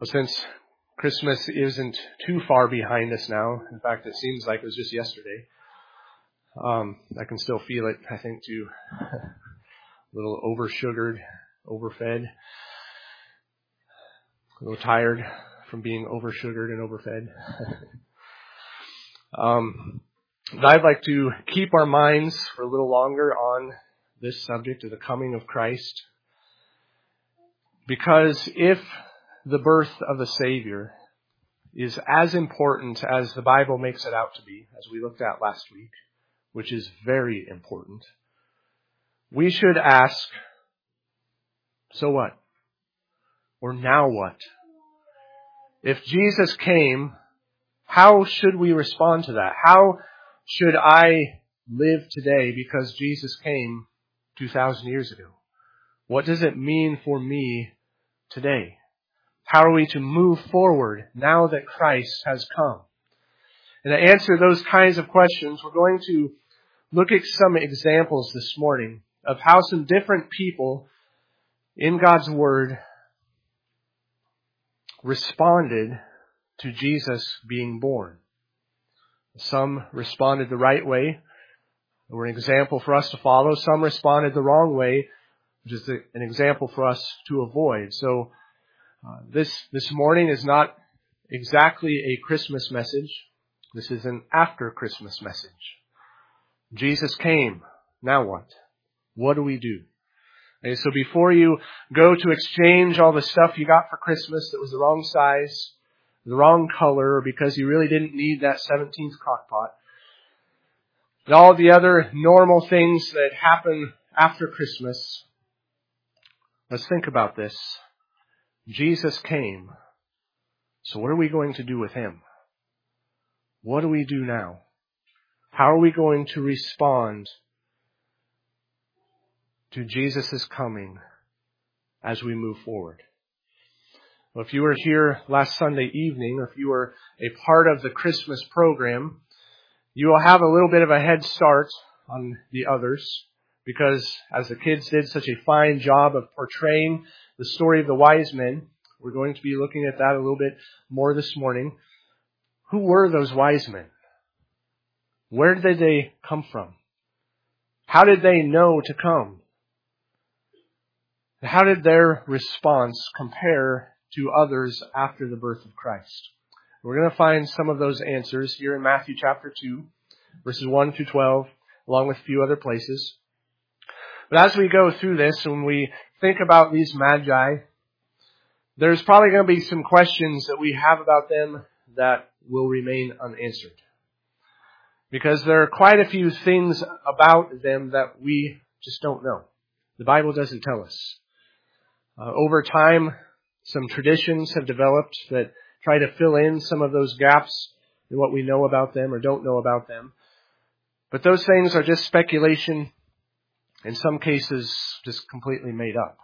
Well, since Christmas isn't too far behind us now, in fact, it seems like it was just yesterday, I can still feel it, I think, too. A little over-sugared, overfed, a little tired from being over-sugared and overfed. But I'd like to keep our minds for a little longer on this subject of the coming of Christ, because if the birth of the Savior is as important as the Bible makes it out to be, as we looked at last week, which is very important, we should ask, so what? Or now what? If Jesus came, how should we respond to that? How should I live today because Jesus came 2,000 years ago? What does it mean for me today? How are we to move forward now that Christ has come? And to answer those kinds of questions, we're going to look at some examples this morning of how some different people in God's Word responded to Jesus being born. Some responded the right way. They were an example for us to follow. Some responded the wrong way, which is an example for us to avoid. So this morning is not exactly a Christmas message. This is an after Christmas message. Jesus came. Now what? What do we do? Okay, so before you go to exchange all the stuff you got for Christmas that was the wrong size, the wrong color, or because you really didn't need that 17th crock pot, and all the other normal things that happen after Christmas, let's think about this. Jesus came. So what are we going to do with Him? What do we do now? How are we going to respond to Jesus' coming as we move forward? Well, if you were here last Sunday evening, or if you were a part of the Christmas program, you will have a little bit of a head start on the others, because as the kids did such a fine job of portraying the story of the wise men, we're going to be looking at that a little bit more this morning. Who were those wise men? Where did they come from? How did they know to come? How did their response compare to others after the birth of Christ? We're going to find some of those answers here in Matthew chapter 2, verses 1 through 12, along with a few other places. But as we go through this, when we think about these magi, there's probably going to be some questions that we have about them that will remain unanswered. Because there are quite a few things about them that we just don't know. The Bible doesn't tell us. Over time, some traditions have developed that try to fill in some of those gaps in what we know about them or don't know about them. But those things are just speculation, in some cases just completely made up.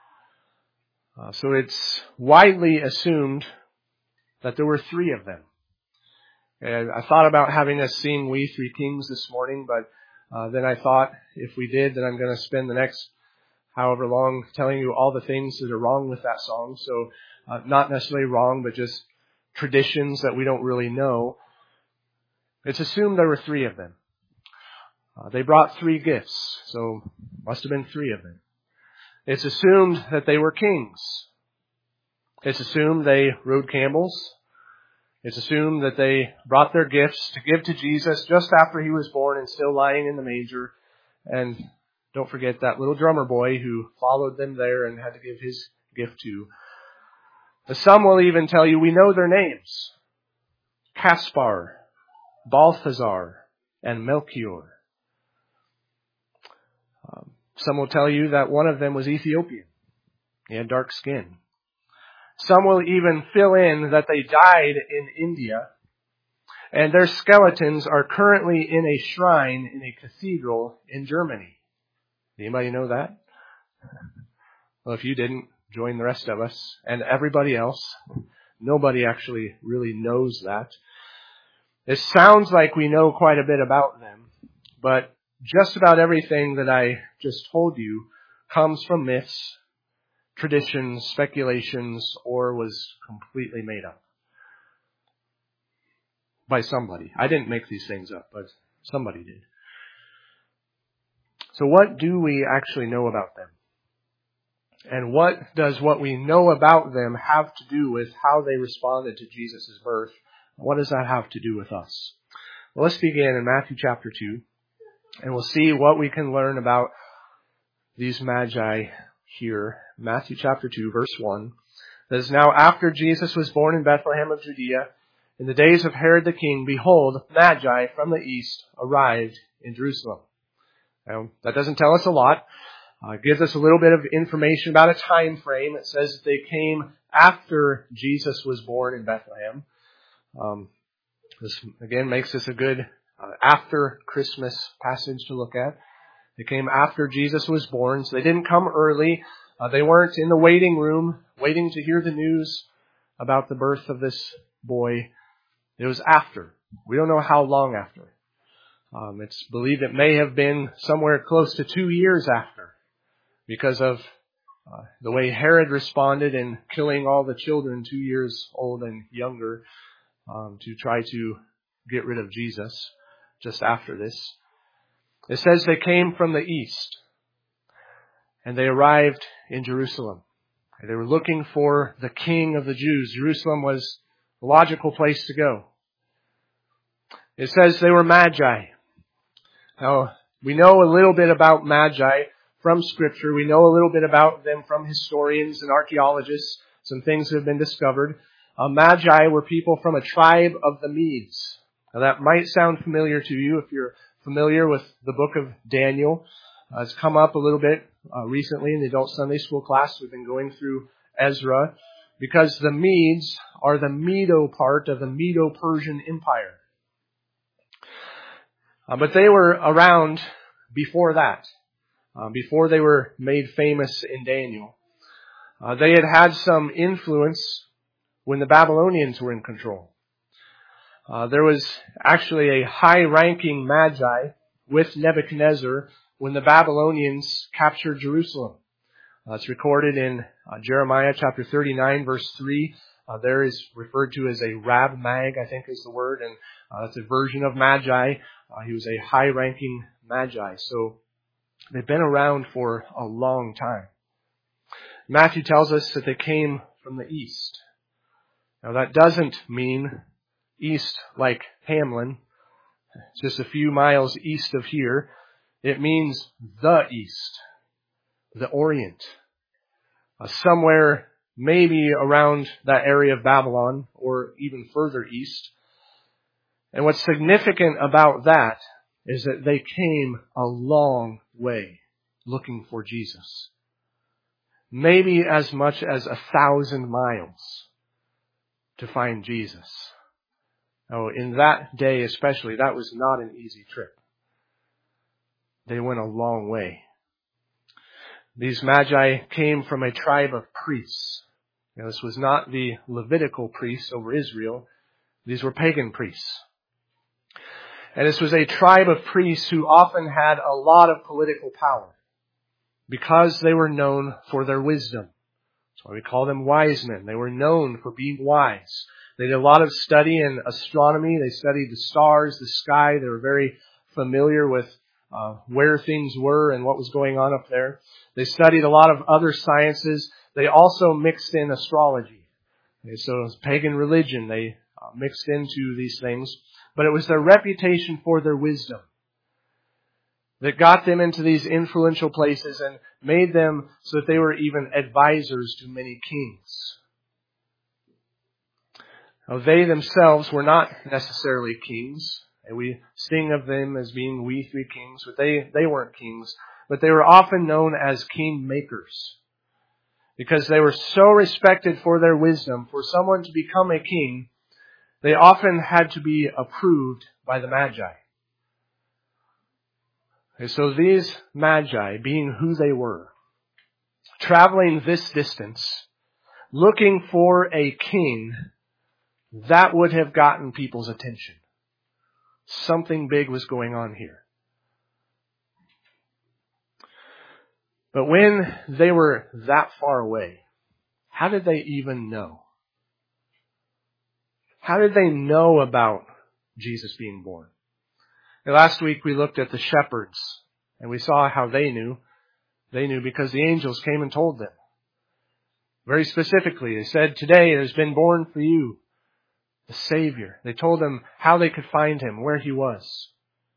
So it's widely assumed that there were 3 of them. And I thought about having us sing We Three Kings this morning, but then I thought if we did, then I'm going to spend the next however long telling you all the things that are wrong with that song. So not necessarily wrong, but just traditions that we don't really know. It's assumed there were 3 of them. They brought 3 gifts, so must have been 3 of them. It's assumed that they were kings. It's assumed they rode camels. It's assumed that they brought their gifts to give to Jesus just after He was born and still lying in the manger. And don't forget that little drummer boy who followed them there and had to give his gift too. Some will even tell you we know their names. Caspar, Balthazar, and Melchior. Some will tell you that one of them was Ethiopian. He had dark skin. Some will even fill in that they died in India, and their skeletons are currently in a shrine in a cathedral in Germany. Anybody know that? Well, if you didn't, join the rest of us and everybody else. Nobody actually really knows that. It sounds like we know quite a bit about them, but just about everything that I just told you comes from myths, traditions, speculations, or was completely made up by somebody. I didn't make these things up, but somebody did. So what do we actually know about them? And what does what we know about them have to do with how they responded to Jesus' birth? What does that have to do with us? Well, let's begin in Matthew chapter 2, and we'll see what we can learn about these magi here. Matthew chapter 2, verse 1. It says, "Now after Jesus was born in Bethlehem of Judea, in the days of Herod the king, behold, magi from the east arrived in Jerusalem." Now, that doesn't tell us a lot. It gives us a little bit of information about a time frame. It says that they came after Jesus was born in Bethlehem. This, again, makes this a good after Christmas passage to look at. They came after Jesus was born, so they didn't come early. They weren't in the waiting room waiting to hear the news about the birth of this boy. It was after. We don't know how long after. It's believed it may have been somewhere close to 2 years after, because of the way Herod responded in killing all the children 2 years old and younger to try to get rid of Jesus just after this. It says they came from the east, and they arrived in Jerusalem. They were looking for the King of the Jews. Jerusalem was a logical place to go. It says they were magi. Now, we know a little bit about magi from Scripture. We know a little bit about them from historians and archaeologists. Some things have been discovered. Magi were people from a tribe of the Medes. Now, that might sound familiar to you if you're familiar with the book of Daniel. It's come up a little bit recently in the adult Sunday school class. We've been going through Ezra, because the Medes are the Medo part of the Medo-Persian Empire. But they were around before that, before they were made famous in Daniel. They had had some influence when the Babylonians were in control. There was actually a high-ranking magi with Nebuchadnezzar when the Babylonians captured Jerusalem. It's recorded in Jeremiah chapter 39, verse 3. There is referred to as a Rab Mag, I think is the word, and that's a version of magi. He was a high-ranking magi, so they've been around for a long time. Matthew tells us that they came from the east. Now, that doesn't mean east like Hamlin. It's just a few miles east of here. It means the east, the Orient. Somewhere maybe around that area of Babylon or even further east. And what's significant about that is that they came a long way looking for Jesus. Maybe as much as 1,000 miles to find Jesus. Oh, in that day especially, that was not an easy trip. They went a long way. These magi came from a tribe of priests. Now, this was not the Levitical priests over Israel. These were pagan priests. And this was a tribe of priests who often had a lot of political power because they were known for their wisdom. That's why we call them wise men. They were known for being wise. They did a lot of study in astronomy. They studied the stars, the sky. They were very familiar with where things were and what was going on up there. They studied a lot of other sciences. They also mixed in astrology. Okay, so it was pagan religion. They mixed into these things. But it was their reputation for their wisdom that got them into these influential places and made them so that they were even advisors to many kings. Now, they themselves were not necessarily kings, and we sing of them as being we three kings, but they weren't kings. But they were often known as king makers because they were so respected for their wisdom. For someone to become a king, they often had to be approved by the Magi. And so these Magi, being who they were, traveling this distance, looking for a king, that would have gotten people's attention. Something big was going on here. But when they were that far away, how did they even know? How did they know about Jesus being born? Now, last week we looked at the shepherds, and we saw how they knew. They knew because the angels came and told them. Very specifically, they said, "Today has been born for you the Savior." They told them how they could find Him, where He was.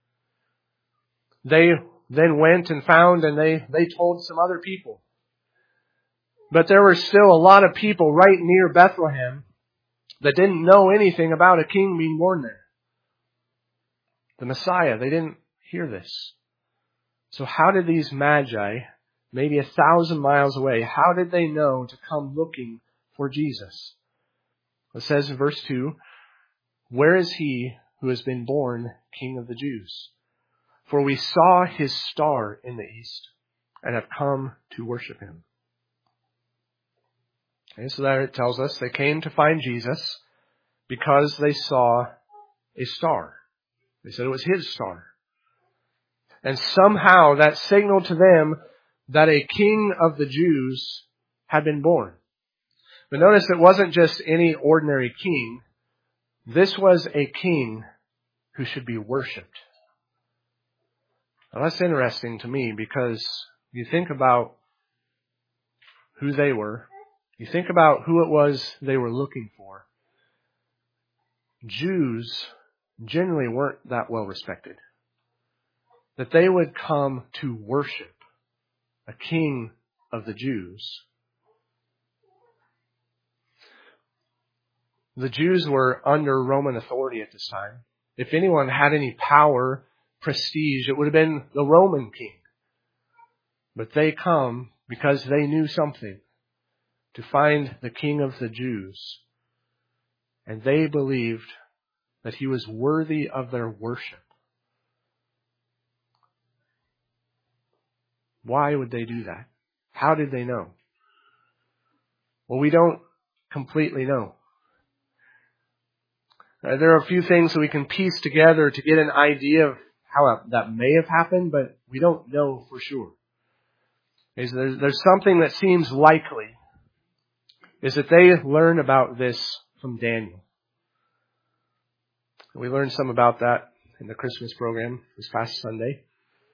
They then went and found, and they told some other people. But there were still a lot of people right near Bethlehem that didn't know anything about a king being born there. The Messiah, they didn't hear this. So how did these magi, maybe 1,000 miles away, how did they know to come looking for Jesus? It says in verse 2, "Where is he who has been born King of the Jews? For we saw his star in the east and have come to worship him." Okay, so there it tells us they came to find Jesus because they saw a star. They said it was his star. And somehow that signaled to them that a king of the Jews had been born. But notice it wasn't just any ordinary king. This was a king who should be worshipped. Now that's interesting to me because you think about who they were. You think about who it was they were looking for. Jews generally weren't that well respected. That they would come to worship a king of the Jews. The Jews were under Roman authority at this time. If anyone had any power, prestige, it would have been the Roman king. But they come because they knew something, to find the King of the Jews. And they believed that he was worthy of their worship. Why would they do that? How did they know? Well, we don't completely know. There are a few things that we can piece together to get an idea of how that may have happened, but we don't know for sure. There's something that seems likely, is that they learned about this from Daniel. We learned some about that in the Christmas program this past Sunday.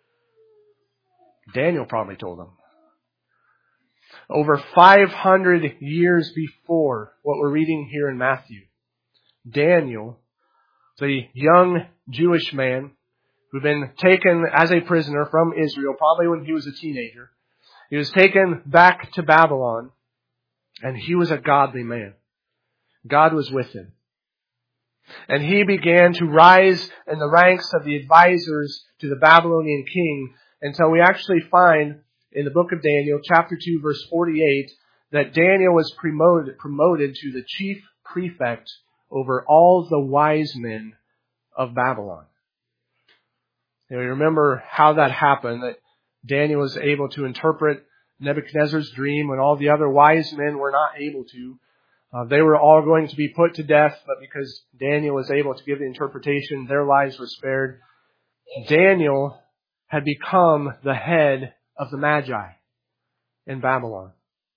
Daniel probably told them. Over 500 years before what we're reading here in Matthew, Daniel, the young Jewish man who'd been taken as a prisoner from Israel, probably when he was a teenager, he was taken back to Babylon, and he was a godly man. God was with him. And he began to rise in the ranks of the advisors to the Babylonian king until we actually find in the book of Daniel, chapter 2, verse 48, that Daniel was promoted to the chief prefect over all the wise men of Babylon. You remember how that happened, that Daniel was able to interpret Nebuchadnezzar's dream when all the other wise men were not able to. They were all going to be put to death, but because Daniel was able to give the interpretation, their lives were spared. Daniel had become the head of the Magi in Babylon.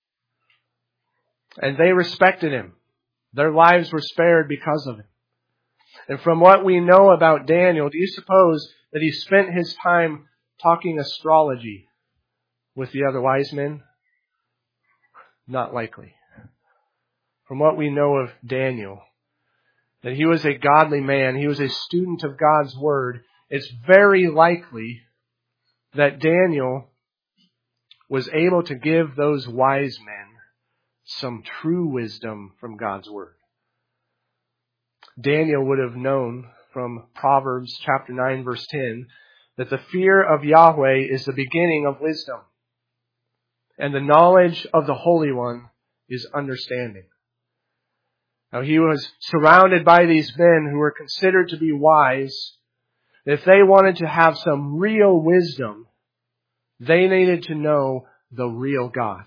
And they respected him. Their lives were spared because of him. And from what we know about Daniel, do you suppose that he spent his time talking astrology with the other wise men? Not likely. From what we know of Daniel, that he was a godly man, he was a student of God's Word, it's very likely that Daniel was able to give those wise men some true wisdom from God's Word. Daniel would have known from Proverbs chapter 9, verse 10, that the fear of Yahweh is the beginning of wisdom, and the knowledge of the Holy One is understanding. Now, he was surrounded by these men who were considered to be wise. If they wanted to have some real wisdom, they needed to know the real God.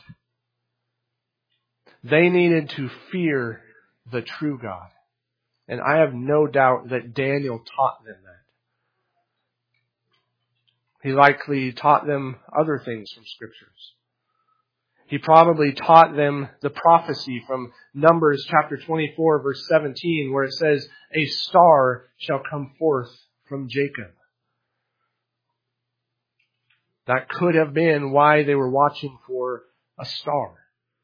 They needed to fear the true God. And I have no doubt that Daniel taught them He likely taught them other things from Scriptures. He probably taught them the prophecy from Numbers chapter 24, verse 17, where it says, "A star shall come forth from Jacob." That could have been why they were watching for a star.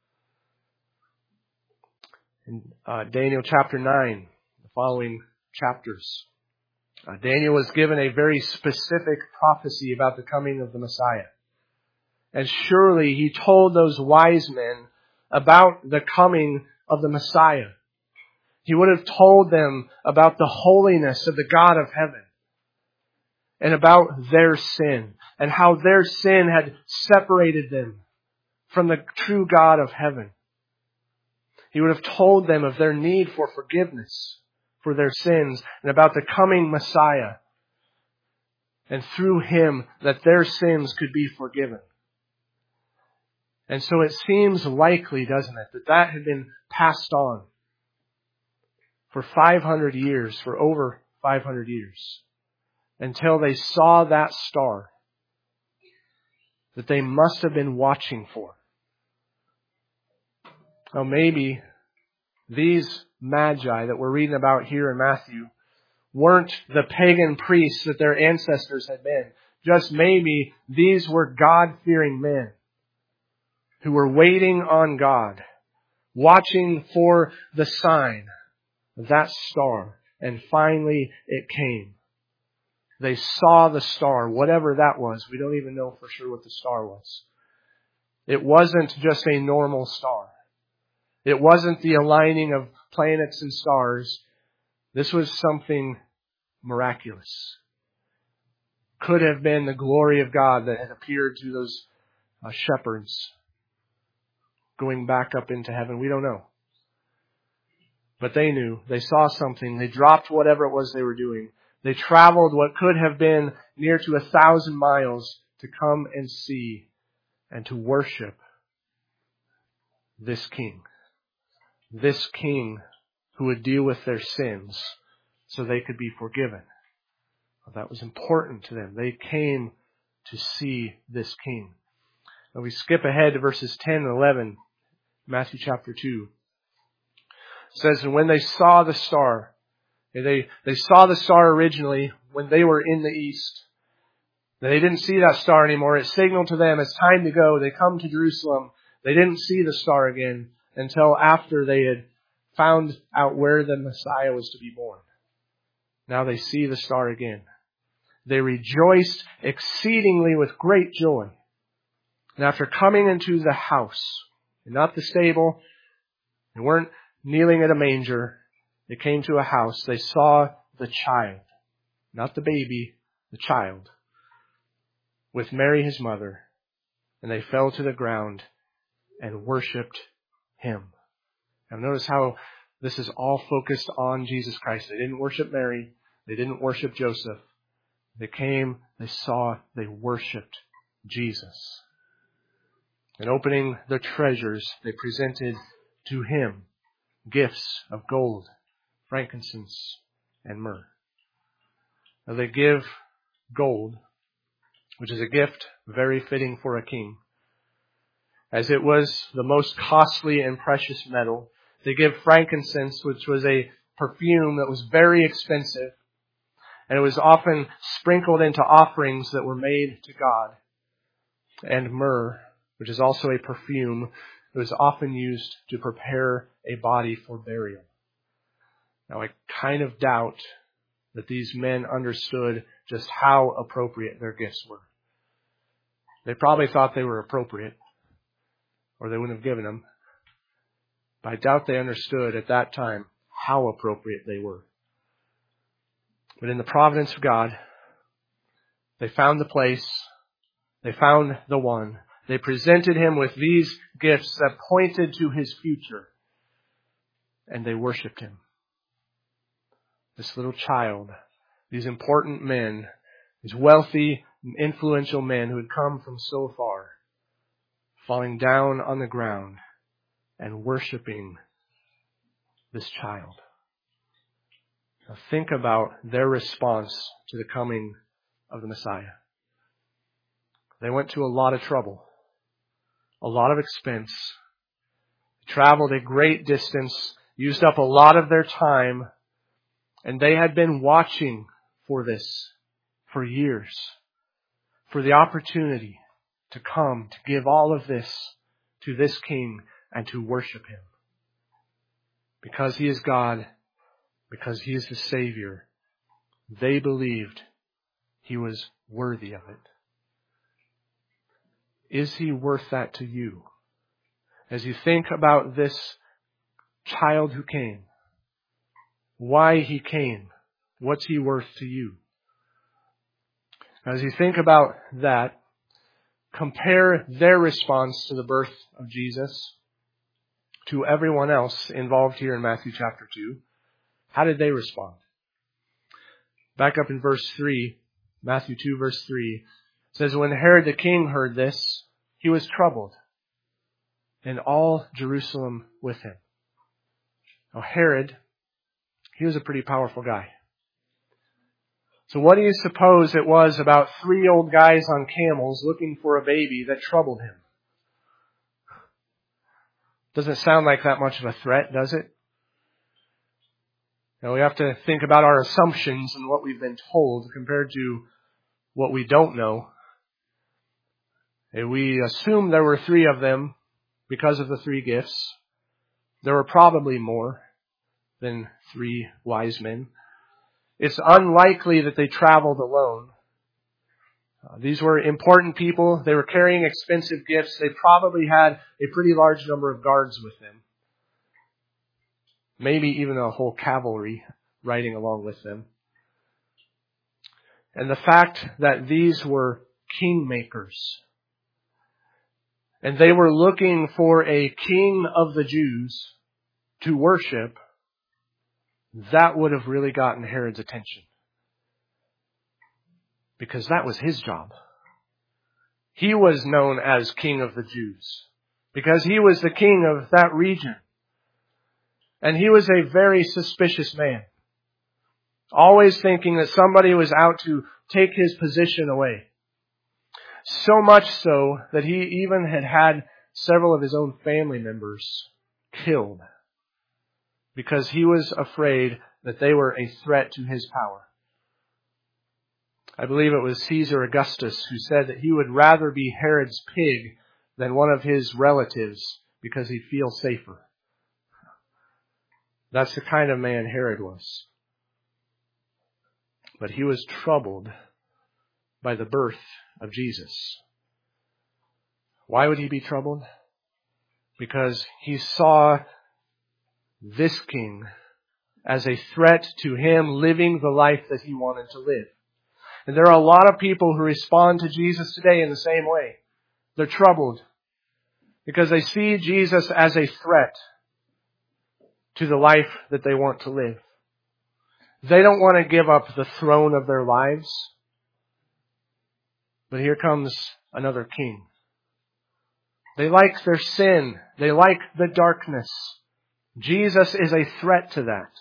In Daniel chapter 9, the following chapters, Daniel was given a very specific prophecy about the coming of the Messiah. And surely he told those wise men about the coming of the Messiah. He would have told them about the holiness of the God of heaven and about their sin and how their sin had separated them from the true God of heaven. He would have told them of their need for forgiveness for their sins and about the coming Messiah, and through Him that their sins could be forgiven. And so it seems likely, doesn't it, that that had been passed on for 500 years, for over 500 years, until they saw that star that they must have been watching for. Now maybe these magi that we're reading about here in Matthew weren't the pagan priests that their ancestors had been. Just maybe these were God-fearing men who were waiting on God, watching for the sign of that star, and finally it came. They saw the star, whatever that was. We don't even know for sure what the star was. It wasn't just a normal star. It wasn't the aligning of planets and stars. This was something miraculous. Could have been the glory of God that had appeared to those shepherds going back up into heaven. We don't know. But they knew. They saw something. They dropped whatever it was they were doing. They traveled what could have been near to 1,000 miles to come and see and to worship this King. This King who would deal with their sins so they could be forgiven. Well, that was important to them. They came to see this King. And we skip ahead to verses 10 and 11, Matthew chapter 2. It says, "And when they saw the star," they saw the star originally when they were in the east. They didn't see that star anymore. It signaled to them it's time to go. They come to Jerusalem. They didn't see the star again until after they had found out where the Messiah was to be born. Now they see the star again. They rejoiced exceedingly with great joy. And after coming into the house, and not the stable, they weren't kneeling at a manger, they came to a house. They saw the child, not the baby, the child, with Mary his mother, and they fell to the ground and worshipped Him. Now notice how this is all focused on Jesus Christ. They didn't worship Mary. They didn't worship Joseph. They came, they saw, they worshipped Jesus. And opening their treasures, they presented to Him gifts of gold, frankincense, and myrrh. Now they give gold, which is a gift very fitting for a king, as it was the most costly and precious metal. They give frankincense, which was a perfume that was very expensive, and it was often sprinkled into offerings that were made to God. And myrrh, which is also a perfume that was often used to prepare a body for burial. Now I kind of doubt that these men understood just how appropriate their gifts were. They probably thought they were appropriate, or they wouldn't have given them. But I doubt they understood at that time how appropriate they were. But in the providence of God, they found the place, they found the one. They presented Him with these gifts that pointed to His future, and they worshipped Him. This little child, these important men, these wealthy, influential men who had come from so far, falling down on the ground and worshiping this child. Now think about their response to the coming of the Messiah. They went to a lot of trouble, a lot of expense, traveled a great distance, used up a lot of their time, and they had been watching for this for years, for the opportunity to come, to give all of this to this king and to worship him. Because he is God, because he is the Savior, they believed he was worthy of it. Is he worth that to you? As you think about this child who came, why he came, what's he worth to you? As you think about that, compare their response to the birth of Jesus to everyone else involved here in Matthew chapter 2. How did they respond? Back up in verse 3, Matthew 2 verse 3, it says, when Herod the king heard this, he was troubled, and all Jerusalem with him. Now Herod, he was a pretty powerful guy. So what do you suppose it was about 3 old guys on camels looking for a baby that troubled him? Doesn't sound like that much of a threat, does it? Now we have to think about our assumptions and what we've been told compared to what we don't know. And we assume there were 3 of them because of the 3 gifts. There were probably more than 3 wise men. It's unlikely that they traveled alone. These were important people. They were carrying expensive gifts. They probably had a pretty large number of guards with them. Maybe even a whole cavalry riding along with them. And the fact that these were kingmakers, and they were looking for a king of the Jews to worship, that would have really gotten Herod's attention. Because that was his job. He was known as King of the Jews. Because he was the king of that region. And he was a very suspicious man. Always thinking that somebody was out to take his position away. So much so that he even had several of his own family members killed. Because he was afraid that they were a threat to his power. I believe it was Caesar Augustus who said that he would rather be Herod's pig than one of his relatives because he'd feel safer. That's the kind of man Herod was. But he was troubled by the birth of Jesus. Why would he be troubled? Because he saw this king as a threat to him living the life that he wanted to live. And there are a lot of people who respond to Jesus today in the same way. They're troubled because they see Jesus as a threat to the life that they want to live. They don't want to give up the throne of their lives. But here comes another king. They like their sin. They like the darkness. Jesus is a threat to that.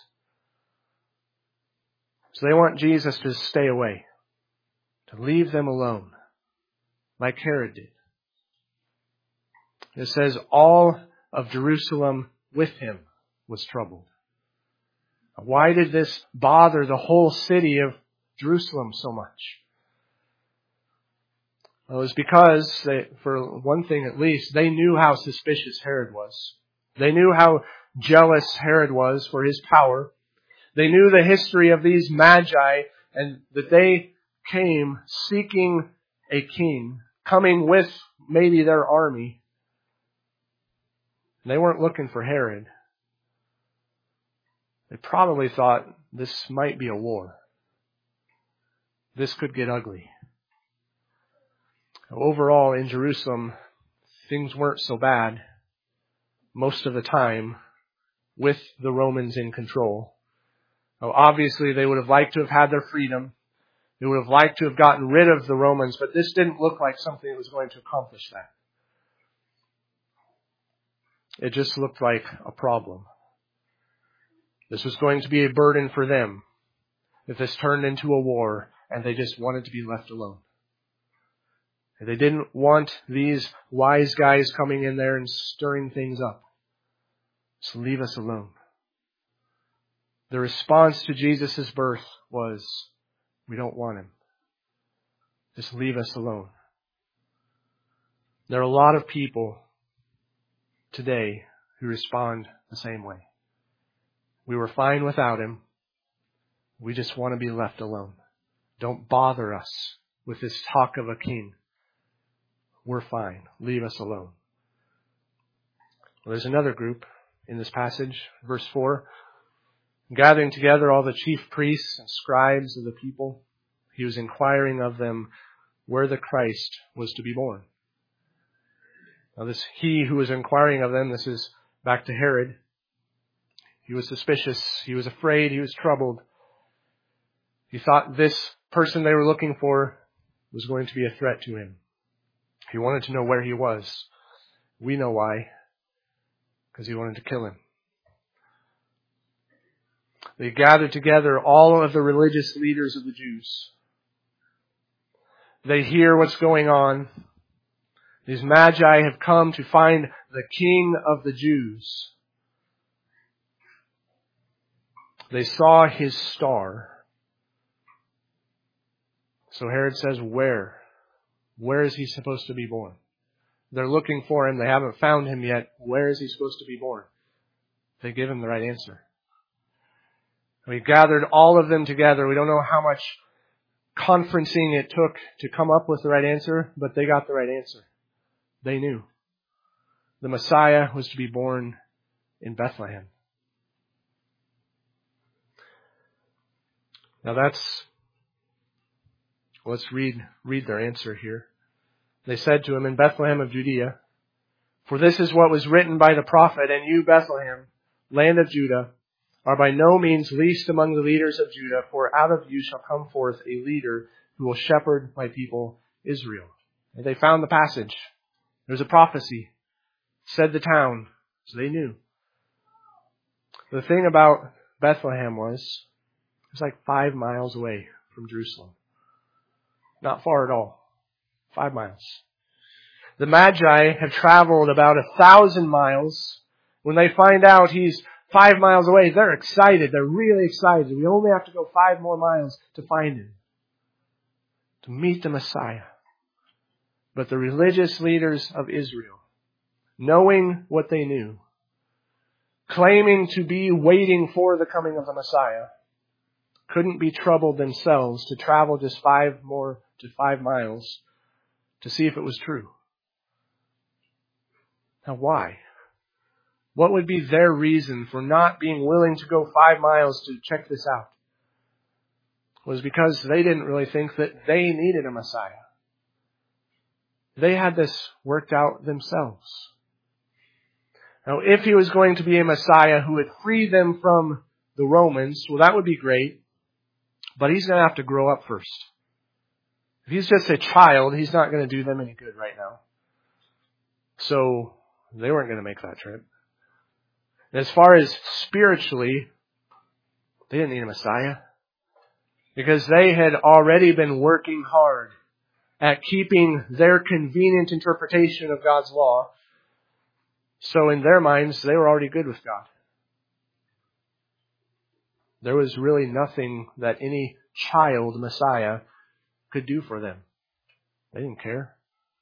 So they want Jesus to stay away, to leave them alone, like Herod did. It says all of Jerusalem with him was troubled. Why did this bother the whole city of Jerusalem so much? Well, it was because, for one thing at least, they knew how suspicious Herod was. They knew how jealous Herod was for his power. They knew the history of these magi and that they came seeking a king, coming with maybe their army. They weren't looking for Herod. They probably thought this might be a war. This could get ugly. Overall, in Jerusalem, things weren't so bad most of the time with the Romans in control. Now, obviously, they would have liked to have had their freedom. They would have liked to have gotten rid of the Romans, but this didn't look like something that was going to accomplish that. It just looked like a problem. This was going to be a burden for them if this turned into a war and they just wanted to be left alone. They didn't want these wise guys coming in there and stirring things up. So leave us alone. The response to Jesus' birth was, we don't want him. Just leave us alone. There are a lot of people today who respond the same way. We were fine without him. We just want to be left alone. Don't bother us with this talk of a king. We're fine. Leave us alone. Well, there's another group in this passage, verse 4. Gathering together all the chief priests and scribes of the people, he was inquiring of them where the Christ was to be born. Now this he who was inquiring of them, this is back to Herod. He was suspicious. He was afraid. He was troubled. He thought this person they were looking for was going to be a threat to him. He wanted to know where he was. We know why. Because he wanted to kill him. They gathered together all of the religious leaders of the Jews. They hear what's going on. These magi have come to find the King of the Jews. They saw his star. So Herod says, where? Where is he supposed to be born? They're looking for him. They haven't found him yet. Where is he supposed to be born? They give him the right answer. We gathered all of them together. We don't know how much conferencing it took to come up with the right answer, but they got the right answer. They knew. The Messiah was to be born in Bethlehem. Now let's read their answer here. They said to him, in Bethlehem of Judea, for this is what was written by the prophet, and you, Bethlehem, land of Judah, are by no means least among the leaders of Judah, for out of you shall come forth a leader who will shepherd my people Israel. And they found the passage. There was a prophecy. Said the town. So they knew. The thing about Bethlehem was, it was like 5 miles away from Jerusalem. Not far at all. 5 miles. The Magi have traveled about 1,000 miles. When they find out he's 5 miles away, they're excited. They're really excited. We only have to go 5 more miles to find him. To meet the Messiah. But the religious leaders of Israel, knowing what they knew, claiming to be waiting for the coming of the Messiah, couldn't be troubled themselves to travel just 5 miles to see if it was true. Now why? What would be their reason for not being willing to go 5 miles to check this out? It was because they didn't really think that they needed a Messiah. They had this worked out themselves. Now, if he was going to be a Messiah who would free them from the Romans, well, that would be great. But he's going to have to grow up first. If he's just a child, he's not going to do them any good right now. So, they weren't going to make that trip. As far as spiritually, they didn't need a Messiah. Because they had already been working hard at keeping their convenient interpretation of God's law. So in their minds, they were already good with God. There was really nothing that any child Messiah could do for them. They didn't care.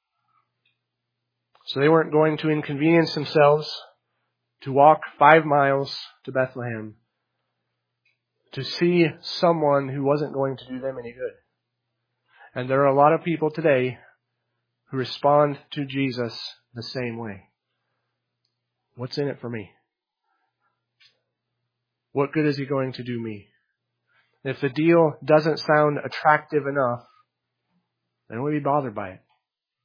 So they weren't going to inconvenience themselves to walk 5 miles to Bethlehem to see someone who wasn't going to do them any good. And there are a lot of people today who respond to Jesus the same way. What's in it for me? What good is he going to do me? If the deal doesn't sound attractive enough, then we'll be bothered by it.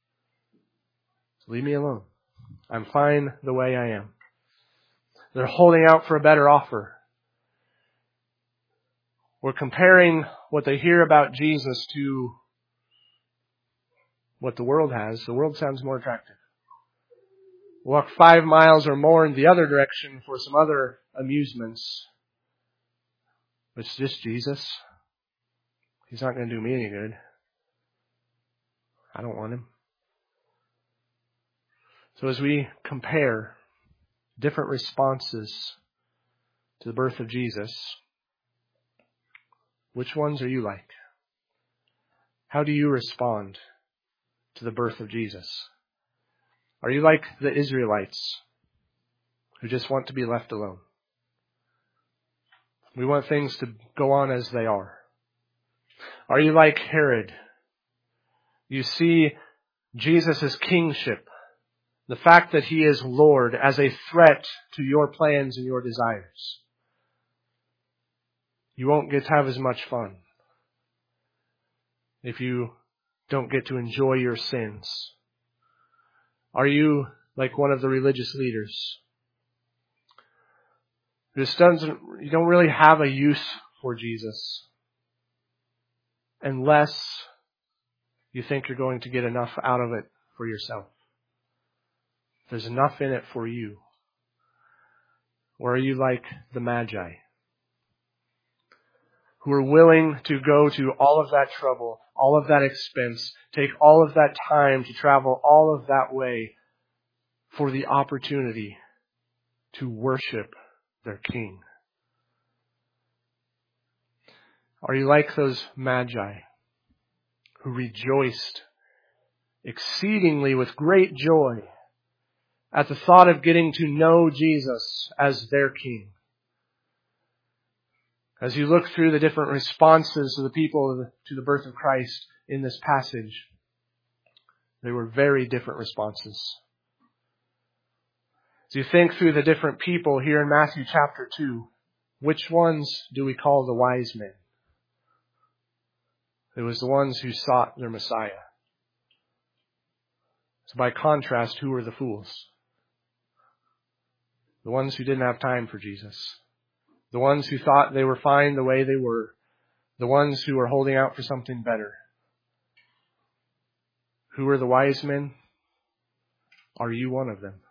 So leave me alone. I'm fine the way I am. They're holding out for a better offer. We're comparing what they hear about Jesus to what the world has. The world sounds more attractive. Walk 5 miles or more in the other direction for some other amusements. It's just Jesus. He's not going to do me any good. I don't want him. So as we compare different responses to the birth of Jesus, which ones are you like? How do you respond to the birth of Jesus? Are you like the Israelites who just want to be left alone? We want things to go on as they are. Are you like Herod? You see Jesus' kingship, the fact that he is Lord, as a threat to your plans and your desires. You won't get to have as much fun if you don't get to enjoy your sins. Are you like one of the religious leaders? You don't really have a use for Jesus unless you think you're going to get enough out of it for yourself. There's enough in it for you. Or are you like the Magi, who are willing to go to all of that trouble, all of that expense, take all of that time to travel all of that way for the opportunity to worship their King? Are you like those Magi who rejoiced exceedingly with great joy at the thought of getting to know Jesus as their King? As you look through the different responses of the people to the birth of Christ in this passage, they were very different responses. As you think through the different people here in Matthew chapter 2, which ones do we call the wise men? It was the ones who sought their Messiah. So by contrast, who were the fools? The ones who didn't have time for Jesus. The ones who thought they were fine the way they were. The ones who were holding out for something better. Who were the wise men? Are you one of them?